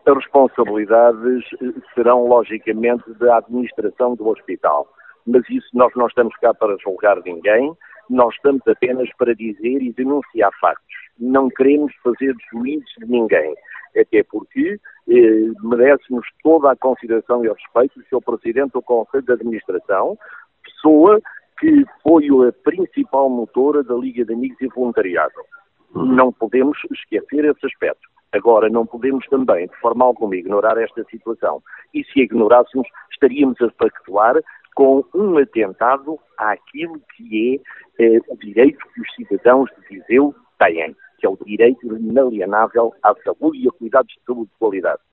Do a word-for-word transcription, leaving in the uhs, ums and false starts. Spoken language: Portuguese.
As responsabilidades serão, logicamente, da administração do hospital. Mas isso nós não estamos cá para julgar ninguém, nós estamos apenas para dizer e denunciar factos. Não queremos fazer juízes de ninguém, até porque eh, merece-nos toda a consideração e o respeito do seu Presidente do Conselho de Administração, pessoa que foi a principal motora da Liga de Amigos e Voluntariado. Não podemos esquecer esse aspecto. Agora, não podemos também, de forma alguma, ignorar esta situação. E se a ignorássemos, estaríamos a pactuar com um atentado àquilo que é eh, o direito que os cidadãos de Viseu têm, que é o direito inalienável à saúde e a cuidados de saúde de qualidade.